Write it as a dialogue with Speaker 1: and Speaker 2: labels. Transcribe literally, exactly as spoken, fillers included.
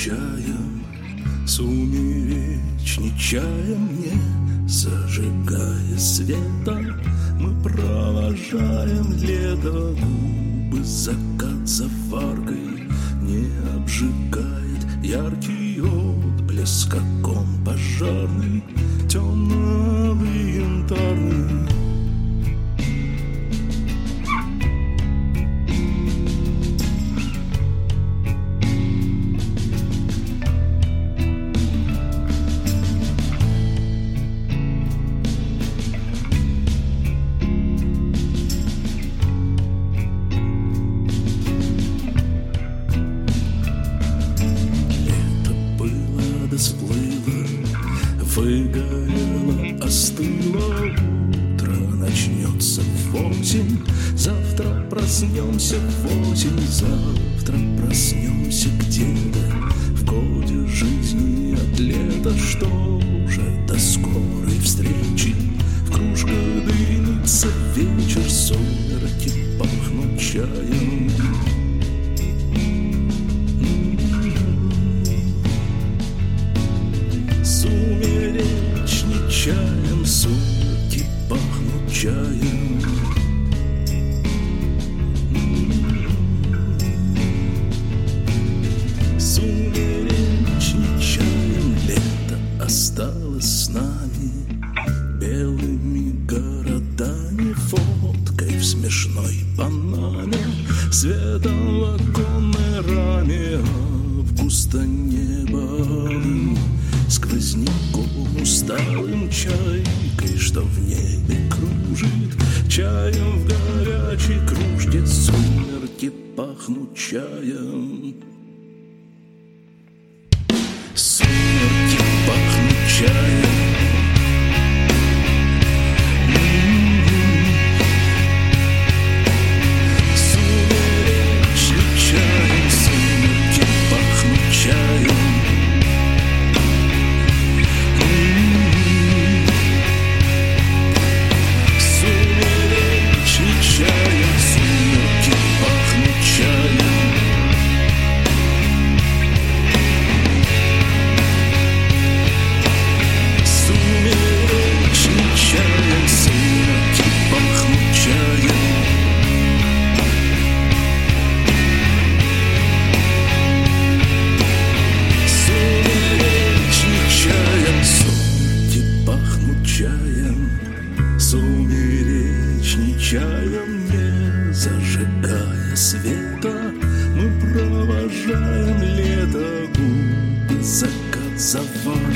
Speaker 1: чаем, сумеречничаем, не зажигая света. Мы провожаем лето, губы закат за фаркой не обжигает яркий отблеск, как он пожарный, темный, янтарный. Сплыло, выгорело, остыло. Утро начнется в восемь. Завтра проснемся в восемь. Завтра проснемся где-то в годе жизни от лета. Что же до скорой встречи? В кружках дымится вечер, сумерки пахнут чаем. Сумеречничаем, сумерки пахнут чаем. Сумеречничаем, лето осталось с нами, белыми городами, фоткой в смешной панаме, светом в оконной раме, августа небом, сквозняком усталым, чайкой, что в небе кружит, чаем в горячей кружке, сумерки пахнут чаем. Сумерки пахнут чаем. Сумеречный чай, сумерки пахнут чаем. Сумеречничаем, не зажигая света, мы провожаем лето, губы закат за вами.